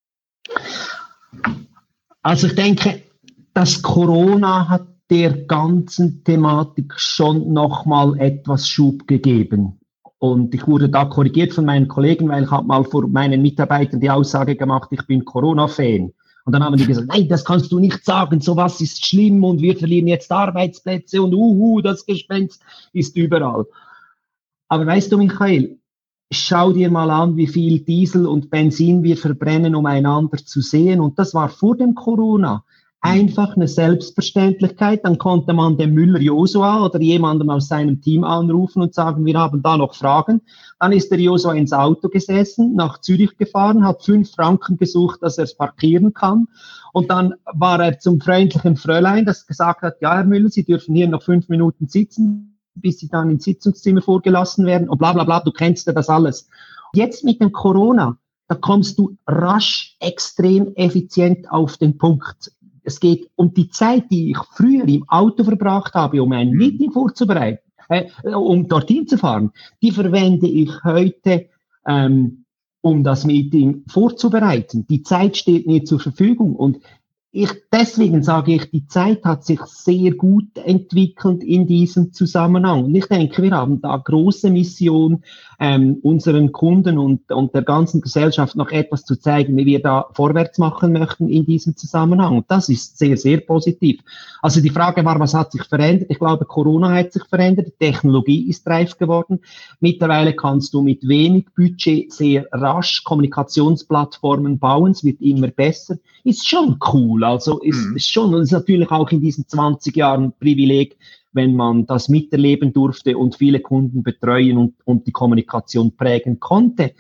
Speaker 2: Also ich denke, dass Corona hat der ganzen Thematik schon nochmal etwas Schub gegeben. Und ich wurde da korrigiert von meinen Kollegen, weil ich habe mal vor meinen Mitarbeitern die Aussage gemacht, ich bin Corona-Fan. Und dann haben die gesagt, nein, das kannst du nicht sagen, sowas ist schlimm und wir verlieren jetzt Arbeitsplätze und uhu, das Gespenst ist überall. Aber weißt du, Michael, schau dir mal an, wie viel Diesel und Benzin wir verbrennen, um einander zu sehen. Und das war vor dem Corona. einfach eine Selbstverständlichkeit. Dann konnte man den Müller-Josua oder jemandem aus seinem Team anrufen und sagen, wir haben da noch Fragen. Dann ist der Josua ins Auto gesessen, nach Zürich gefahren, hat fünf Franken gesucht, dass er es parkieren kann. Und dann war er zum freundlichen Fräulein, das gesagt hat, ja, Herr Müller, Sie dürfen hier noch fünf Minuten sitzen, bis Sie dann ins Sitzungszimmer vorgelassen werden und bla bla bla, du kennst ja das alles. Jetzt mit dem Corona, da kommst du rasch, extrem effizient auf den Punkt. Es geht um die Zeit, die ich früher im Auto verbracht habe, um ein Meeting vorzubereiten, äh, um dorthin zu fahren. Die verwende ich heute, ähm, um das Meeting vorzubereiten. Die Zeit steht mir zur Verfügung und ich, deswegen sage ich, die Zeit hat sich sehr gut entwickelt in diesem Zusammenhang. Und ich denke, wir haben da große Mission, ähm, unseren Kunden und, und der ganzen Gesellschaft noch etwas zu zeigen, wie wir da vorwärts machen möchten in diesem Zusammenhang. Und das ist sehr, sehr positiv. Also die Frage war, was hat sich verändert? Ich glaube, Corona hat sich verändert. Die Technologie ist reif geworden. Mittlerweile kannst du mit wenig Budget sehr rasch Kommunikationsplattformen bauen. Es wird immer besser. Ist schon cool. Also ist, mhm. ist schon, und ist natürlich auch in diesen zwanzig Jahren ein Privileg, wenn man das miterleben durfte und viele Kunden betreuen und, und die Kommunikation prägen konnte.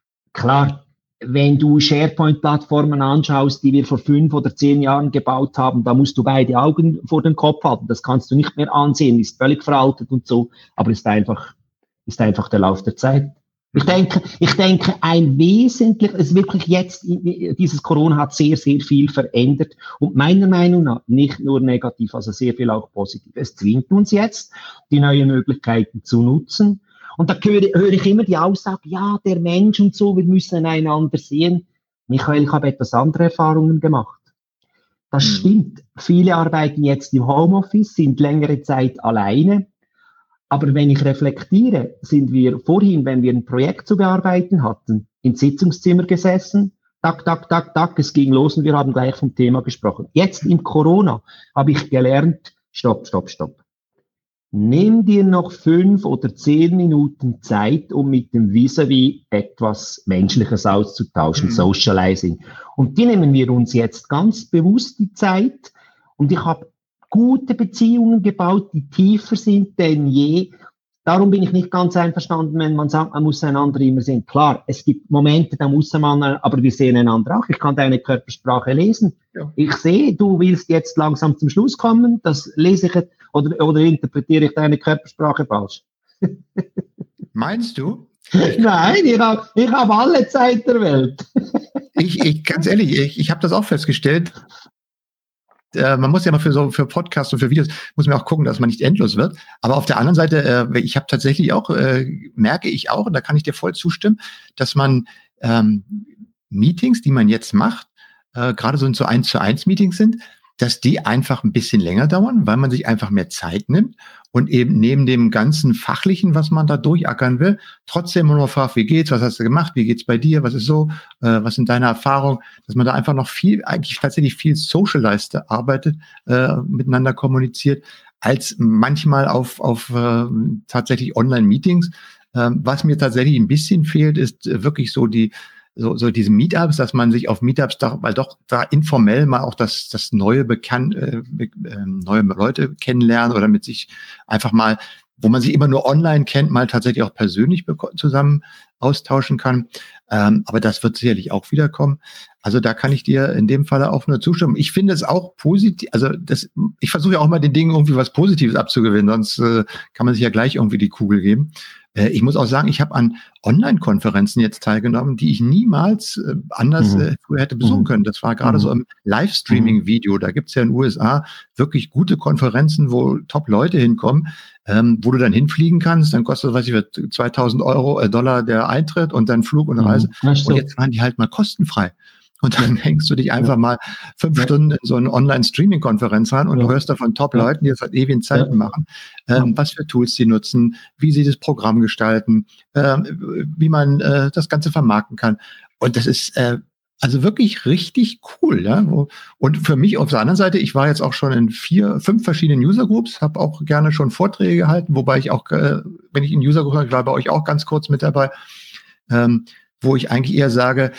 Speaker 2: Klar, wenn du SharePoint-Plattformen anschaust, die wir vor fünf oder zehn Jahren gebaut haben, da musst du beide Augen vor den Kopf halten. Das kannst du nicht mehr ansehen, ist völlig veraltet und so, aber ist einfach, ist einfach der Lauf der Zeit. Ich denke, ich denke, ein wesentlich, es wirklich jetzt, dieses Corona hat sehr, sehr viel verändert und meiner Meinung nach nicht nur negativ, also sehr viel auch positiv. Es zwingt uns jetzt, die neuen Möglichkeiten zu nutzen. Und da höre, höre ich immer die Aussage, ja, der Mensch und so, wir müssen einander sehen. Michael, ich habe etwas andere Erfahrungen gemacht. Das mhm. stimmt. Viele arbeiten jetzt im Homeoffice, sind längere Zeit alleine. Aber wenn ich reflektiere, sind wir vorhin, wenn wir ein Projekt zu bearbeiten hatten, ins Sitzungszimmer gesessen, tak, tak, tak, tak, es ging los und wir haben gleich vom Thema gesprochen. Jetzt im Corona habe ich gelernt, stopp, stopp, stopp. Nimm dir noch fünf oder zehn Minuten Zeit, um mit dem Vis-à-vis etwas Menschliches auszutauschen, mhm. Socializing. Und die nehmen wir uns jetzt ganz bewusst die Zeit. Und ich habe gute Beziehungen gebaut, die tiefer sind denn je. Darum bin ich nicht ganz einverstanden, wenn man sagt, man muss einander immer sehen. Klar, es gibt Momente, da muss man, aber wir sehen einander auch. Ich kann deine Körpersprache lesen. Ja. Ich sehe, du willst jetzt langsam zum Schluss kommen. Das lese ich oder, oder interpretiere ich deine Körpersprache falsch.
Speaker 1: Meinst du?
Speaker 2: Nein, ich habe ich hab alle Zeit der Welt.
Speaker 1: ich, ich, ganz ehrlich, ich, ich habe das auch festgestellt. Äh, man muss ja mal für so für Podcasts und für Videos muss man auch gucken, dass man nicht endlos wird. Aber auf der anderen Seite, äh, ich habe tatsächlich auch, äh, merke ich auch, und da kann ich dir voll zustimmen, dass man ähm, Meetings, die man jetzt macht, äh, gerade so in so eins zu eins Meetings sind, dass die einfach ein bisschen länger dauern, weil man sich einfach mehr Zeit nimmt und eben neben dem ganzen Fachlichen, was man da durchackern will, trotzdem immer nur fragt, wie geht's, was hast du gemacht, wie geht's bei dir, was ist so, äh, was sind deine Erfahrungen, dass man da einfach noch viel, eigentlich tatsächlich viel socialized arbeitet, äh, miteinander kommuniziert, als manchmal auf, auf äh, tatsächlich Online-Meetings. Ähm, was mir tatsächlich ein bisschen fehlt, ist äh, wirklich so die so so diese Meetups, dass man sich auf Meetups da, weil doch da informell mal auch das das neue bekannt äh, äh, neue Leute kennenlernen oder mit sich einfach mal, wo man sich immer nur online kennt, mal tatsächlich auch persönlich zusammen austauschen kann. Ähm, aber das wird sicherlich auch wiederkommen. Also da kann ich dir in dem Falle auch nur zustimmen. Ich finde es auch positiv, also das, ich versuche ja auch mal den Dingen irgendwie was Positives abzugewinnen, sonst äh, kann man sich ja gleich irgendwie die Kugel geben. Äh, ich muss auch sagen, ich habe an Online-Konferenzen jetzt teilgenommen, die ich niemals äh, anders mhm. äh, früher hätte besuchen können. Das war gerade mhm. so im Livestreaming-Video. Da gibt's ja in den U S A wirklich gute Konferenzen, wo Top-Leute hinkommen, ähm, wo du dann hinfliegen kannst. Dann kostet, weiß ich, zweitausend Euro, äh, Dollar der Eintritt und dann Flug und Reise. Mhm. Und jetzt waren die halt mal kostenfrei. Und dann hängst du dich einfach ja. mal fünf ja. Stunden in so eine Online-Streaming-Konferenz ran und ja. du hörst da von Top-Leuten, die das seit ewigen Zeiten ja. machen, ähm, ja. was für Tools sie nutzen, wie sie das Programm gestalten, ähm, wie man äh, das Ganze vermarkten kann. Und das ist äh, also wirklich richtig cool. Ja? Und für mich auf der anderen Seite, ich war jetzt auch schon in vier, fünf verschiedenen User-Groups, habe auch gerne schon Vorträge gehalten, wobei ich auch, äh, wenn ich in User-Groups war, ich war bei euch auch ganz kurz mit dabei, ähm, wo ich eigentlich eher sage,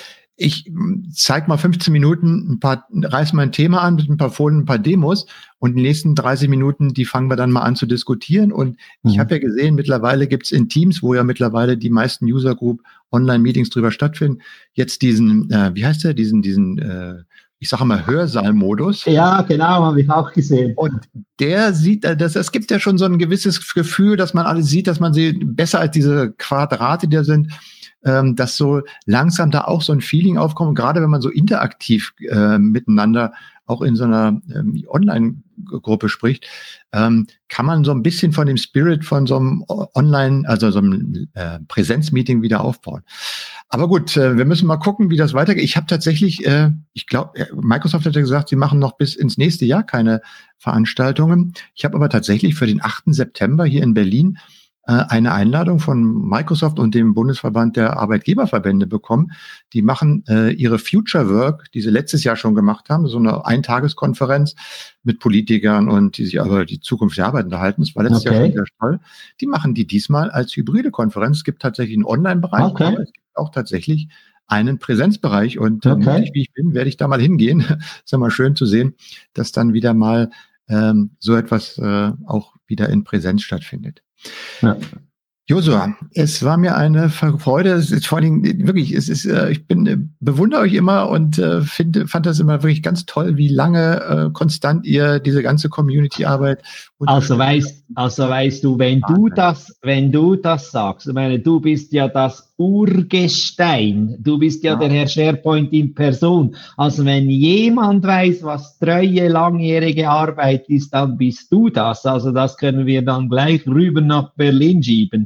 Speaker 1: ich zeig mal fünfzehn Minuten, ein paar, reiß mal ein Thema an mit ein paar Folien, ein paar Demos und die nächsten dreißig Minuten, die fangen wir dann mal an zu diskutieren. Und mhm. ich habe ja gesehen, mittlerweile gibt's in Teams, wo ja mittlerweile die meisten User Group Online-Meetings drüber stattfinden, jetzt diesen, äh, wie heißt der, diesen, diesen, äh, ich sage mal Hörsaal-Modus.
Speaker 2: Ja, genau, habe ich auch gesehen.
Speaker 1: Und der sieht, das, es gibt ja schon so ein gewisses Gefühl, dass man alles sieht, dass man sie besser als diese Quadrate, die da sind, ähm, dass so langsam da auch so ein Feeling aufkommt, gerade wenn man so interaktiv äh, miteinander auch in so einer ähm, Online-Gruppe spricht, ähm, kann man so ein bisschen von dem Spirit von so einem Online, also so einem äh, Präsenzmeeting wieder aufbauen. Aber gut, äh, wir müssen mal gucken, wie das weitergeht. Ich habe tatsächlich, äh, ich glaube, Microsoft hat ja gesagt, sie machen noch bis ins nächste Jahr keine Veranstaltungen. Ich habe aber tatsächlich für den achten September hier in Berlin eine Einladung von Microsoft und dem Bundesverband der Arbeitgeberverbände bekommen. Die machen äh, ihre Future Work, die sie letztes Jahr schon gemacht haben, so eine Eintageskonferenz mit Politikern und die sich über die Zukunft der Arbeit unterhalten. Das war letztes okay. Jahr schon sehr toll. Die machen die diesmal als hybride Konferenz. Es gibt tatsächlich einen Online-Bereich, okay. aber es gibt auch tatsächlich einen Präsenzbereich. Und okay. mutig wie ich bin, werde ich da mal hingehen. Ist ja mal schön zu sehen, dass dann wieder mal ähm, so etwas äh, auch wieder in Präsenz stattfindet. Ja. Josua, es war mir eine Freude. Es ist vor allen Dingen wirklich, es ist, äh, ich bin, äh, bewundere euch immer und äh, finde, fand das immer wirklich ganz toll, wie lange äh, konstant ihr diese ganze Community-Arbeit.
Speaker 2: Also weißt, also weißt du, wenn du das, wenn du das sagst, ich meine, du bist ja das Urgestein, du bist ja, ja. der Herr SharePoint in Person. Also wenn jemand weiß, was treue, langjährige Arbeit ist, dann bist du das. Also das können wir dann gleich rüber nach Berlin schieben.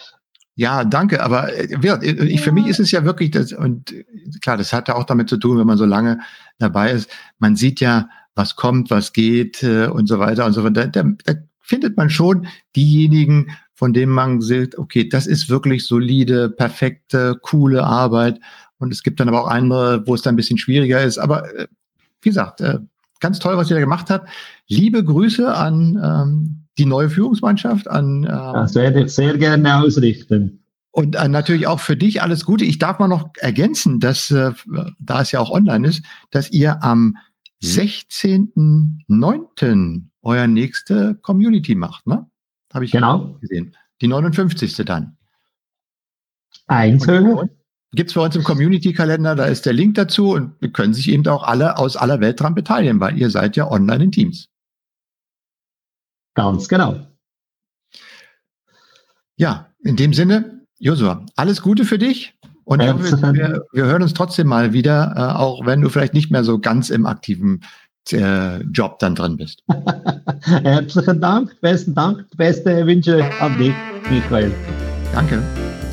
Speaker 1: Ja, danke, aber ich, für mich ist es ja wirklich das, und klar, das hat ja auch damit zu tun, wenn man so lange dabei ist, man sieht ja, was kommt, was geht und so weiter und so weiter. Da, da findet man schon diejenigen, von denen man sieht, okay, das ist wirklich solide, perfekte, coole Arbeit. Und es gibt dann aber auch andere, wo es dann ein bisschen schwieriger ist. Aber wie gesagt, ganz toll, was ihr da gemacht habt. Liebe Grüße an ähm, die neue Führungsmannschaft, an ähm,
Speaker 2: das werde ich sehr gerne ausrichten.
Speaker 1: Und äh, natürlich auch für dich alles Gute. Ich darf mal noch ergänzen, dass, äh, da es ja auch online ist, dass ihr am sechzehnten neunten euer nächste Community macht, ne? Habe ich
Speaker 2: genau
Speaker 1: gesehen. Die neunundfünfzigste dann.
Speaker 2: Eins höher.
Speaker 1: Gibt's bei uns im Community-Kalender, da ist der Link dazu und wir können sich eben auch alle aus aller Welt dran beteiligen, weil ihr seid ja online in Teams.
Speaker 2: Ganz genau.
Speaker 1: Ja, in dem Sinne, Josua, alles Gute für dich. Und ich hoffe, wir, wir hören uns trotzdem mal wieder, äh, auch wenn du vielleicht nicht mehr so ganz im aktiven äh, Job dann drin bist.
Speaker 2: Herzlichen Dank, besten Dank, beste Wünsche an dich, Michael.
Speaker 1: Danke.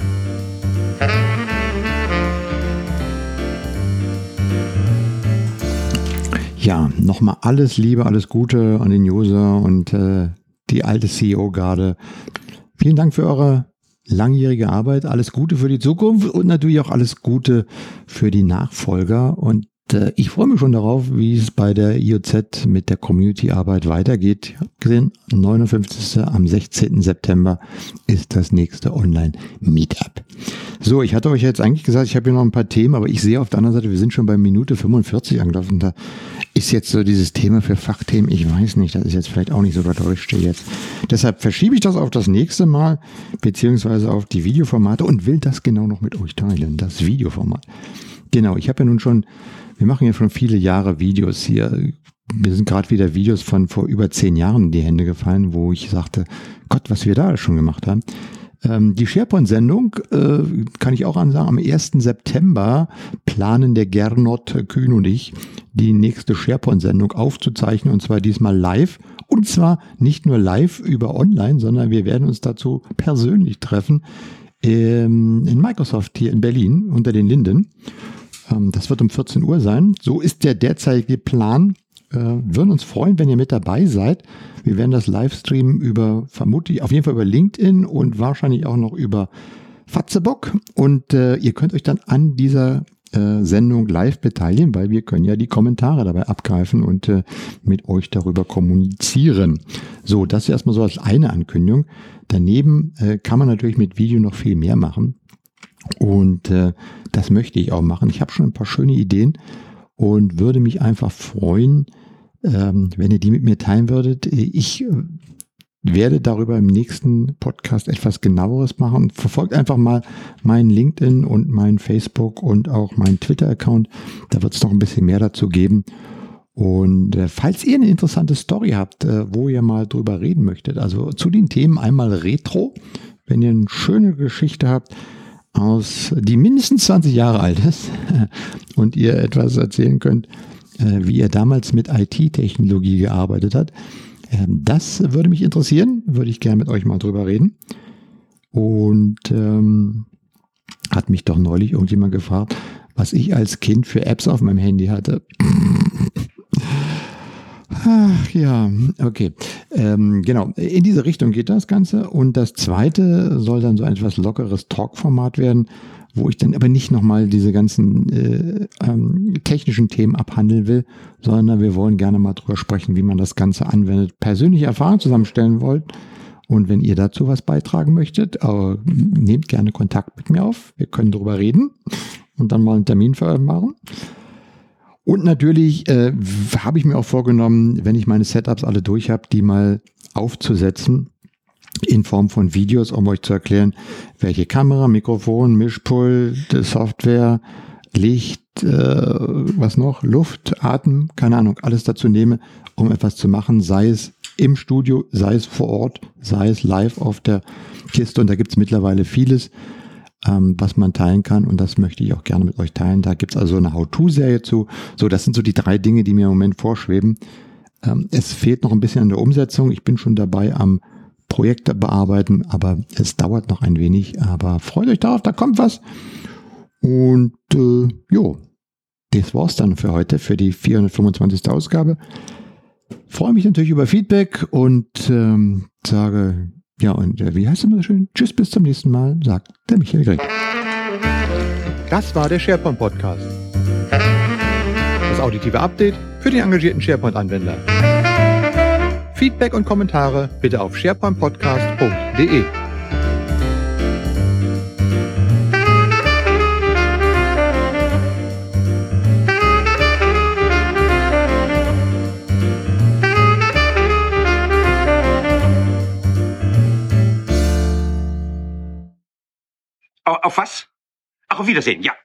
Speaker 1: Ja, nochmal alles Liebe, alles Gute an den Josua und äh, die alte C E O-Garde. Vielen Dank für eure langjährige Arbeit, alles Gute für die Zukunft und natürlich auch alles Gute für die Nachfolger. Und äh, ich freue mich schon darauf, wie es bei der I O Z mit der Community-Arbeit weitergeht. Gesehen, neunundfünfzigsten am sechzehnten September ist das nächste Online-Meetup. So, ich hatte euch jetzt eigentlich gesagt, ich habe hier noch ein paar Themen, aber ich sehe auf der anderen Seite, wir sind schon bei Minute fünfundvierzig angelaufen. Da ist jetzt so dieses Thema für Fachthemen, ich weiß nicht, das ist jetzt vielleicht auch nicht so das Deutsche jetzt. Deshalb verschiebe ich das auf das nächste Mal, beziehungsweise auf die Videoformate und will das genau noch mit euch teilen, das Videoformat. Genau, ich habe ja nun schon, wir machen ja schon viele Jahre Videos hier. Mir sind gerade wieder Videos von vor über zehn Jahren in die Hände gefallen, wo ich sagte, Gott, was wir da schon gemacht haben. Ähm, die SharePoint-Sendung, äh, kann ich auch ansagen, am ersten September planen der Gernot Kühn und ich, die nächste SharePoint-Sendung aufzuzeichnen, und zwar diesmal live. Und zwar nicht nur live über online, sondern wir werden uns dazu persönlich treffen ähm, in Microsoft hier in Berlin unter den Linden. Ähm, das wird um vierzehn Uhr sein. So ist der derzeitige Plan. Äh, würden uns freuen, wenn ihr mit dabei seid. Wir werden das Livestreamen über, vermutlich, auf jeden Fall über LinkedIn und wahrscheinlich auch noch über Fatzebock. Und äh, ihr könnt euch dann an dieser äh, Sendung live beteiligen, weil wir können ja die Kommentare dabei abgreifen und äh, mit euch darüber kommunizieren. So, das ist erstmal so als eine Ankündigung. Daneben äh, kann man natürlich mit Video noch viel mehr machen. Und äh, das möchte ich auch machen. Ich habe schon ein paar schöne Ideen und würde mich einfach freuen, ähm, wenn ihr die mit mir teilen würdet. Ich äh, werde darüber im nächsten Podcast etwas Genaueres machen. Verfolgt einfach mal meinen LinkedIn und meinen Facebook und auch meinen Twitter-Account. Da wird es noch ein bisschen mehr dazu geben. Und äh, falls ihr eine interessante Story habt, äh, wo ihr mal drüber reden möchtet, also zu den Themen einmal Retro, wenn ihr eine schöne Geschichte habt, aus, die mindestens zwanzig Jahre alt ist und ihr etwas erzählen könnt, äh, wie ihr damals mit I T-Technologie gearbeitet habt, äh, das würde mich interessieren, würde ich gerne mit euch mal drüber reden. Und ähm, hat mich doch neulich irgendjemand gefragt, was ich als Kind für Apps auf meinem Handy hatte. Ach, ja, okay. Ähm, genau, in diese Richtung geht das Ganze. Und das zweite soll dann so ein etwas lockeres Talk-Format werden, wo ich dann aber nicht nochmal diese ganzen äh, ähm, technischen Themen abhandeln will, sondern wir wollen gerne mal drüber sprechen, wie man das Ganze anwendet, persönliche Erfahrungen zusammenstellen wollt. Und wenn ihr dazu was beitragen möchtet, äh, nehmt gerne Kontakt mit mir auf. Wir können drüber reden und dann mal einen Termin vereinbaren. Und natürlich äh, habe ich mir auch vorgenommen, wenn ich meine Setups alle durch habe, die mal aufzusetzen in Form von Videos, um euch zu erklären, welche Kamera, Mikrofon, Mischpult, Software, Licht, äh, was noch, Luft, Atem, keine Ahnung, alles dazu nehme, um etwas zu machen, sei es im Studio, sei es vor Ort, sei es live auf der Kiste. Und da gibt es mittlerweile vieles, ähm, was man teilen kann. Und das möchte ich auch gerne mit euch teilen. Da gibt es also eine How-To-Serie zu. So, das sind so die drei Dinge, die mir im Moment vorschweben. Ähm, es fehlt noch ein bisschen an der Umsetzung. Ich bin schon dabei am Projekte bearbeiten, aber es dauert noch ein wenig. Aber freut euch darauf, da kommt was. Und äh, jo, das war's dann für heute, für die vierhundertfünfundzwanzigste Ausgabe. Freue mich natürlich über Feedback und ähm, sage, ja, und äh, wie heißt es immer so schön? Tschüss, bis zum nächsten Mal, sagt der Michael Grieg.
Speaker 3: Das war der SharePoint Podcast. Das auditive Update für den engagierten SharePoint-Anwender. Feedback und Kommentare bitte auf sharepoint podcast punkt de.
Speaker 4: Auf was? Ach, auf Wiedersehen, ja.